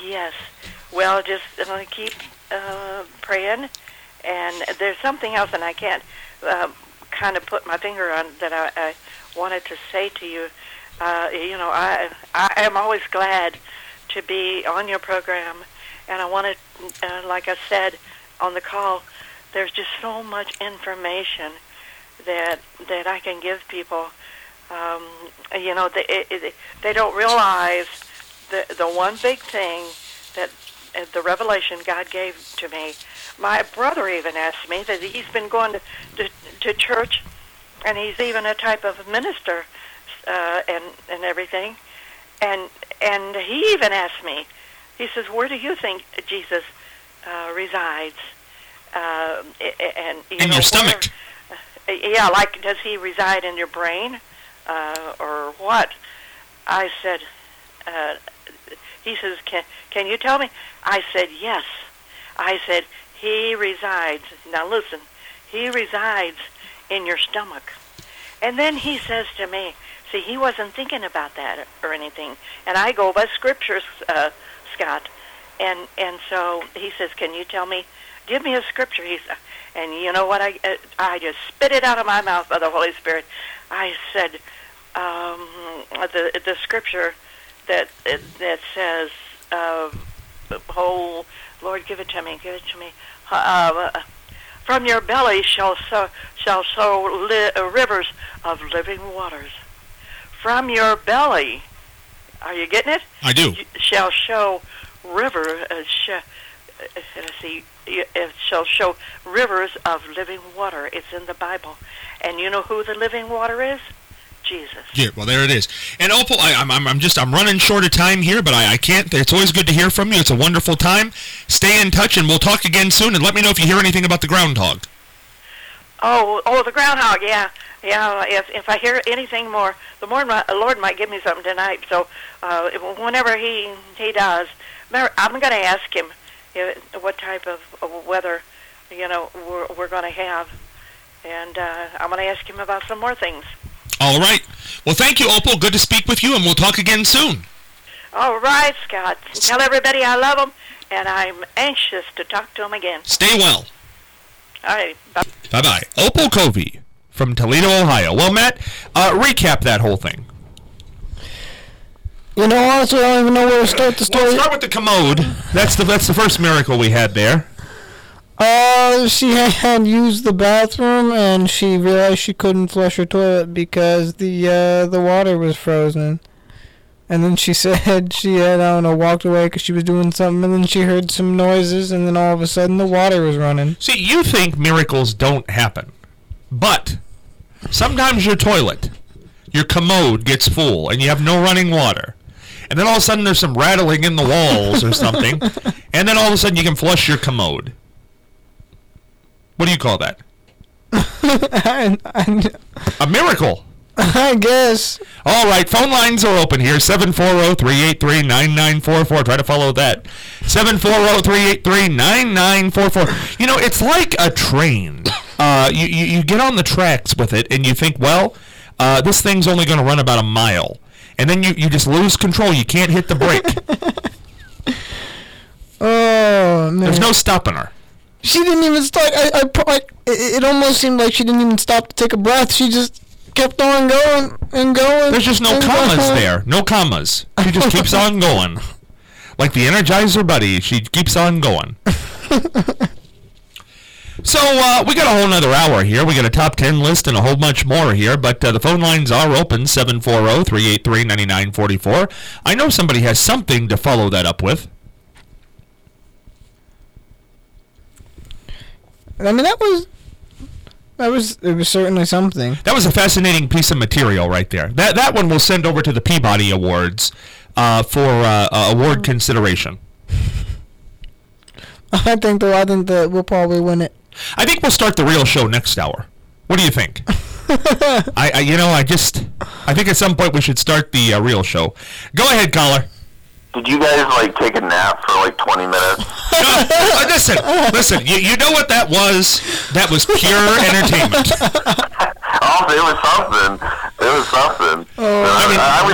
Speaker 5: Yes. Well, just uh, keep uh, praying. And there's something else, and I can't uh, kind of put my finger on that I, I wanted to say to you. Uh, you know, I I am always glad to be on your program, and I wanted, uh, like I said on the call, there's just so much information that that I can give people. Um, you know, they it, it, they don't realize the the one big thing that uh, the revelation God gave to me. My brother even asked me that he's been going to to, to church, and he's even a type of minister. Uh, and and everything, and and he even asked me. He says, "Where do you think Jesus uh, resides?" Uh, and you
Speaker 2: in
Speaker 5: know,
Speaker 2: your stomach.
Speaker 5: Where, uh, yeah, like does he reside in your brain, uh, or what? I said. Uh, he says, "Can can you tell me?" I said, "Yes." I said, "He resides." Now listen, he resides in your stomach, and then he says to me. See, he wasn't thinking about that or anything. And I go by scriptures, uh, Scott. And and so he says, "Can you tell me, give me a scripture?" He's, and you know what? I uh, I just spit it out of my mouth by the Holy Spirit. I said, um, the the scripture that that says, uh, "Oh Lord, give it to me, give it to me." Uh, from your belly shall so shall so li- uh, rivers of living waters. From your belly, are you getting it?
Speaker 2: I do.
Speaker 5: Shall show river. Uh, sh- uh, let's see. It shall show rivers of living water. It's in the Bible, and you know who the living water is? Jesus.
Speaker 2: Yeah. Well, there it is. And Opal, I, I'm I'm just I'm running short of time here, but I, I can't. It's always good to hear from you. It's a wonderful time. Stay in touch, and we'll talk again soon. And let me know if you hear anything about the groundhog.
Speaker 5: Oh, oh, the groundhog. Yeah. Yeah, if if I hear anything more, the Lord might, the Lord might give me something tonight. So uh, whenever he he does, I'm going to ask him what type of weather, you know, we're, we're going to have, and uh, I'm going to ask him about some more things.
Speaker 2: All right. Well, thank you, Opal. Good to speak with you, and we'll talk again soon.
Speaker 5: All right, Scott. Tell everybody I love them, and I'm anxious to talk to them again.
Speaker 2: Stay well.
Speaker 5: All right. Bye.
Speaker 2: Bye-bye. Opal Covey from Toledo, Ohio. Well, Matt, uh, recap that whole thing.
Speaker 3: You know, honestly, I don't even know where to start the story.
Speaker 2: Well, start with the commode. That's the that's the first miracle we had there.
Speaker 3: Uh, she had used the bathroom, and she realized she couldn't flush her toilet because the uh, the water was frozen. And then she said she had, I don't know, walked away because she was doing something, and then she heard some noises, and then all of a sudden the water was running.
Speaker 2: See, you think miracles don't happen, but sometimes your toilet, your commode gets full, and you have no running water. And then all of a sudden there's some rattling in the walls or something, and then all of a sudden you can flush your commode. What do you call that?
Speaker 3: I, I,
Speaker 2: A miracle.
Speaker 3: I guess.
Speaker 2: All right, phone lines are open here, seven four zero, three eight three, nine nine four four. Try to follow that. seven four zero, three eight three, nine nine four four. You know, it's like a train. Uh, you, you, you get on the tracks with it, and you think, well, uh, this thing's only going to run about a mile. And then you, you just lose control. You can't hit the brake.
Speaker 3: Oh, man.
Speaker 2: There's no stopping her.
Speaker 3: She didn't even start. I, I, I, it, it almost seemed like she didn't even stop to take a breath. She just kept on going and going.
Speaker 2: There's just no
Speaker 3: and
Speaker 2: commas
Speaker 3: going.
Speaker 2: there. No commas. She just keeps on going. Like the Energizer Buddy, she keeps on going. So, uh, we got a whole nother hour here. We got a top ten list and a whole bunch more here, but uh, the phone lines are open, seven four zero, three eight three, nine nine four four. I know somebody has something to follow that up with.
Speaker 3: I mean, that was, that was, it was certainly something.
Speaker 2: That was a fascinating piece of material right there. That that one we'll send over to the Peabody Awards uh, for uh, uh, award consideration.
Speaker 3: I think though, I think that we'll probably win it.
Speaker 2: I think we'll start the real show next hour. What do you think? I, I, you know, I just, I think at some point we should start the uh, real show. Go ahead, caller.
Speaker 6: Did you guys, like, take a nap for, like, twenty minutes?
Speaker 2: No, uh, listen, listen, you, you know what that was? That was pure entertainment.
Speaker 6: Oh, it was something. It was something.
Speaker 3: Oh,
Speaker 6: I,
Speaker 2: I mean,
Speaker 6: I was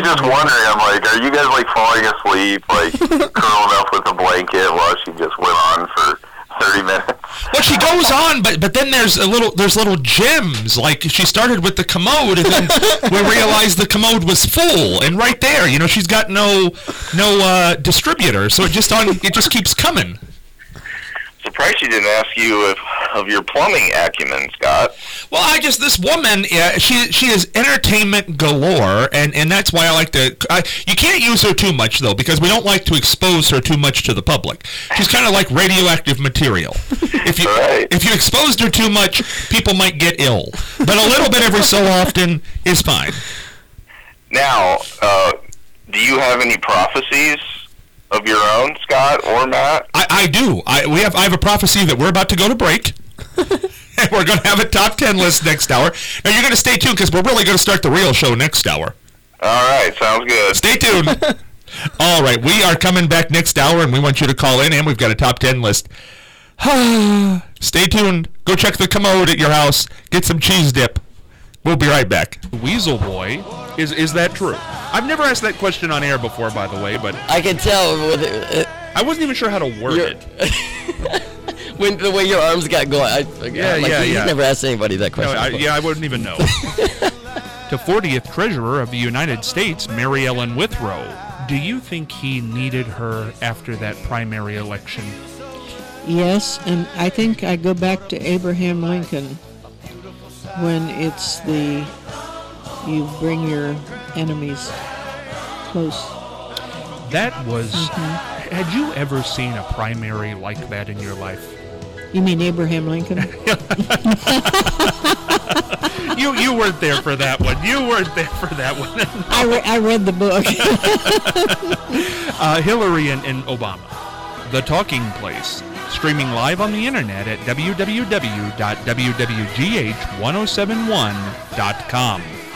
Speaker 6: was just wondering, I'm like, are you guys, like, falling asleep, like, curled up with a blanket while she just went on for thirty minutes?
Speaker 2: Well, she goes on, but but then there's a little there's little gems. Like, she started with the commode, and then we realized the commode was full, and right there, you know, she's got no no uh, distributor, so it just on it just keeps coming.
Speaker 6: Surprised she didn't ask you if, of your plumbing acumen, Scott.
Speaker 2: Well, I just this woman, uh, she she is entertainment galore, and, and that's why I like to. I, you can't use her too much though, because we don't like to expose her too much to the public. She's kind of like radioactive material. If you
Speaker 6: right.
Speaker 2: if you exposed her too much, people might get ill. But a little bit every so often is fine.
Speaker 6: Now, uh, do you have any prophecies of your own, Scott or Matt?
Speaker 2: I, I do. I we have I have a prophecy that we're about to go to break. And we're going to have a top ten list next hour. Now, you're going to stay tuned because we're really going to start the real show next hour.
Speaker 6: All right, sounds good.
Speaker 2: Stay tuned. All right, we are coming back next hour, and we want you to call in, and we've got a top ten list. Stay tuned. Go check the commode at your house. Get some cheese dip. We'll be right back. Weasel Boy, is is that true? I've never asked that question on air before, by the way, but
Speaker 7: I can tell with it, uh,
Speaker 2: I wasn't even sure how to word
Speaker 7: You're-
Speaker 2: it.
Speaker 7: when the way your arms got going. I,
Speaker 2: Yeah,
Speaker 7: like,
Speaker 2: yeah,
Speaker 7: he's
Speaker 2: yeah.
Speaker 7: never asked anybody that
Speaker 2: No,
Speaker 7: question.
Speaker 2: I,
Speaker 7: before.
Speaker 2: yeah, I wouldn't even know. To fortieth Treasurer of the United States, Mary Ellen Withrow. Do you think he needed her after that primary election?
Speaker 8: Yes, and I think I go back to Abraham Lincoln when it's the you bring your enemies close.
Speaker 2: That was... Had you ever seen a primary like that in your life?
Speaker 8: You mean Abraham Lincoln?
Speaker 2: You you weren't there for that one. You weren't there for that one.
Speaker 8: I, re- I read the book.
Speaker 2: uh, Hillary and, and Obama. The Talking Place. Streaming live on the internet at w w w dot w w g h ten seventy-one dot com.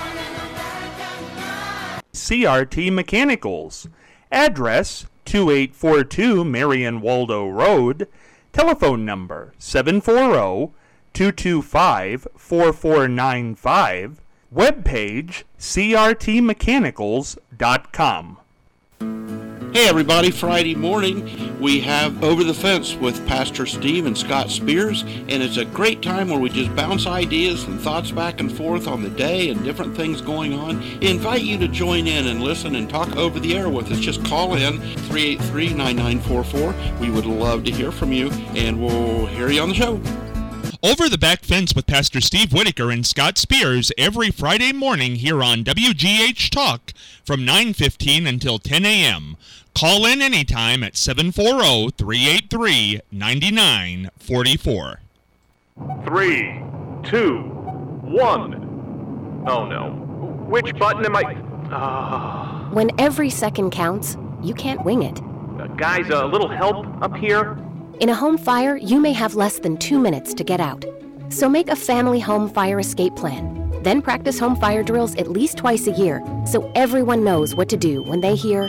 Speaker 2: C R T Mechanicals. Address two eight four two Marion Waldo Road. Telephone number seven four zero, two two five, four four nine five. Webpage c r t mechanicals dot com.
Speaker 9: Hey everybody, Friday morning we have Over the Fence with Pastor Steve and Scott Spears, and it's a great time where we just bounce ideas and thoughts back and forth on the day and different things going on. I invite you to join in and listen and talk over the air with us. Just call in three eight three, nine nine four four. We would love to hear from you, and we'll hear you on the show.
Speaker 2: Over the Back Fence with Pastor Steve Whitaker and Scott Spears every Friday morning here on W G H Talk from nine fifteen until ten a.m. Call in anytime at seven four zero, three eight three, nine nine four four.
Speaker 10: Three, two, one. Oh no. Which button am I... Ah.
Speaker 11: When every second counts, you can't wing it.
Speaker 10: Uh, guys, a little help up here?
Speaker 11: In a home fire, you may have less than two minutes to get out. So make a family home fire escape plan. Then practice home fire drills at least twice a year so everyone knows what to do when they hear...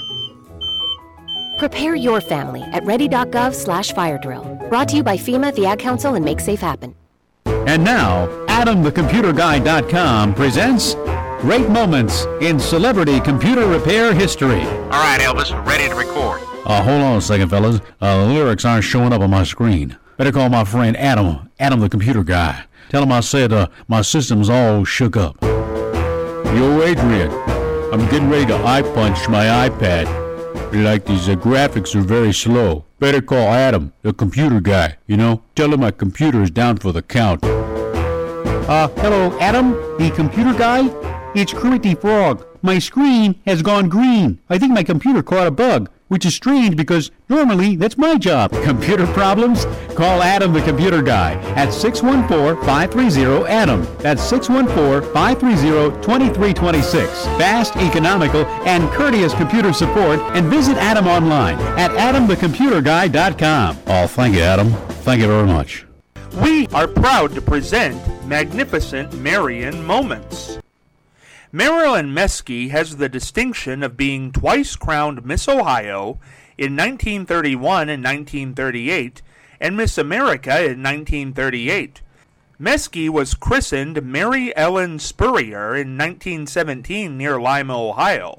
Speaker 11: Prepare your family at ready.gov slash fire drill. Brought to you by FEMA, the Ad Council, and Make Safe Happen.
Speaker 12: And now, Adam the Computer Guy dot com presents Great Moments in Celebrity Computer Repair History.
Speaker 13: All right, Elvis, ready to record.
Speaker 12: Uh, hold on a second, fellas. Uh, the lyrics aren't showing up on my screen. Better call my friend Adam, Adam the Computer Guy. Tell him I said uh, my system's all shook up. Yo, Adrian, I'm getting ready to eye-punch my iPad. Like these uh, graphics are very slow. Better call Adam, the computer guy, you know? Tell him my computer is down for the count. Uh, hello, Adam, the computer guy? It's Curly Frog. My screen has gone green. I think my computer caught a bug, which is strange because normally that's my job. Computer problems? Call Adam the Computer Guy at six one four, five three zero, A D A M. That's six one four, five three zero, two three two six. Fast, economical, and courteous computer support, and visit Adam online at adam the computer guy dot com. Oh, thank you, Adam. Thank you very much.
Speaker 2: We are proud to present Magnificent Marion Moments. Marilyn Meskey has the distinction of being twice crowned Miss Ohio in nineteen thirty-one and nineteen thirty-eight, and Miss America in nineteen thirty-eight. Meskey was christened Mary Ellen Spurrier in nineteen seventeen near Lima, Ohio.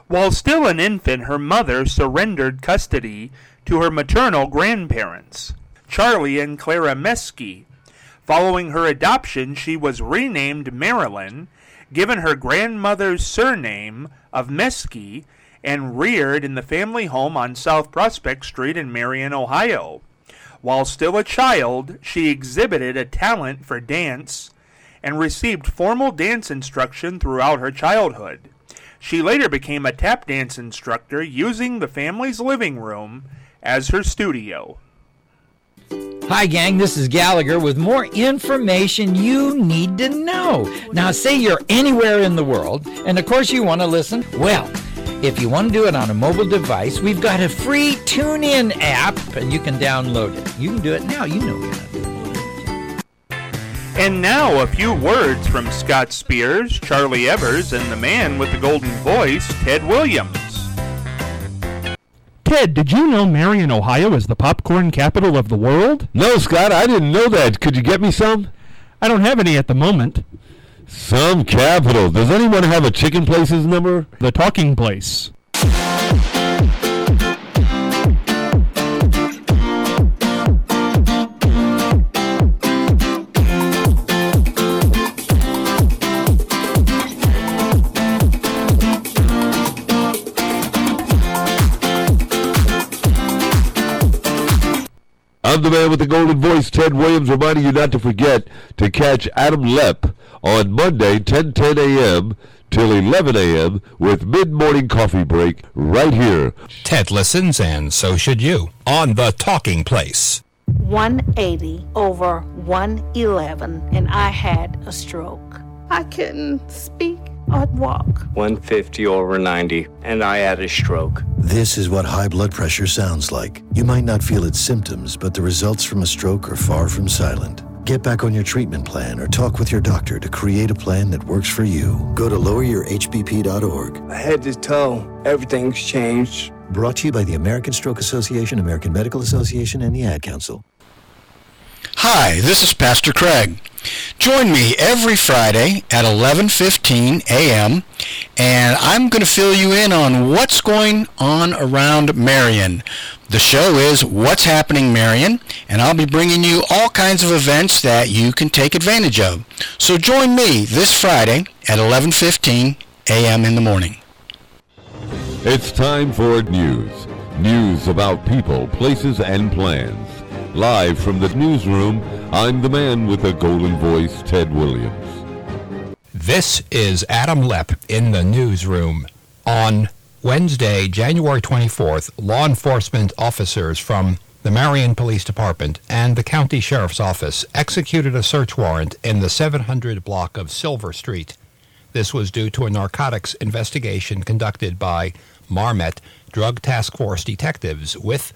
Speaker 14: While still an infant, her mother surrendered custody to her maternal grandparents, Charlie and Clara Meskey. Following her adoption, she was renamed Marilyn, given her grandmother's surname of Meskey, and reared in the family home on South Prospect Street in Marion, Ohio. While still a child, she exhibited a talent for dance and received formal dance instruction throughout her childhood. She later became a tap dance instructor using the family's living room as her studio.
Speaker 15: Hi, gang. This is Gallagher with more information you need to know. Now, say you're anywhere in the world, and of course you want to listen. Well, if you want to do it on a mobile device, we've got a free TuneIn app, and you can download it. You can do it now. You know how to do it.
Speaker 14: And now, a few words from Scott Spears, Charlie Evers, and the man with the golden voice, Ted Williams.
Speaker 16: Ted, did you know Marion, Ohio is the popcorn capital of the world?
Speaker 1: No, Scott, I didn't know that. Could you get me some?
Speaker 16: I don't have any at the moment.
Speaker 1: Some capital. Does anyone have a Chicken Place's number?
Speaker 16: The Talking Place.
Speaker 1: I'm the man with the golden voice, Ted Williams, reminding you not to forget to catch Adam Lepp on Monday, ten ten a.m. till eleven a.m. with mid-morning coffee break right here.
Speaker 17: Ted listens, and so should you, on The Talking Place.
Speaker 18: one eighty over one eleven, and I had a stroke. I couldn't speak or walk.
Speaker 19: one fifty over ninety, and I had a stroke.
Speaker 20: This is what high blood pressure sounds like. You might not feel its symptoms, but the results from a stroke are far from silent. Get back on your treatment plan or talk with your doctor to create a plan that works for you. Go to lower your h b p dot org.
Speaker 19: Head to toe, everything's changed.
Speaker 20: Brought to you by the American Stroke Association, American Medical Association, and the Ad Council.
Speaker 17: Hi, this is Pastor Craig. Join me every Friday at eleven fifteen a.m. and I'm going to fill you in on what's going on around Marion. The show is What's Happening Marion, and I'll be bringing you all kinds of events that you can take advantage of. So join me this Friday at eleven fifteen a.m. in the morning.
Speaker 1: It's time for news. News about people, places, and plans. Live from the newsroom, I'm the man with the golden voice, Ted Williams.
Speaker 17: This is Adam Lepp in the newsroom. On Wednesday, January twenty-fourth, law enforcement officers from the Marion Police Department and the County Sheriff's Office executed a search warrant in the seven hundred block of Silver Street. This was due to a narcotics investigation conducted by Marmet Drug Task Force detectives with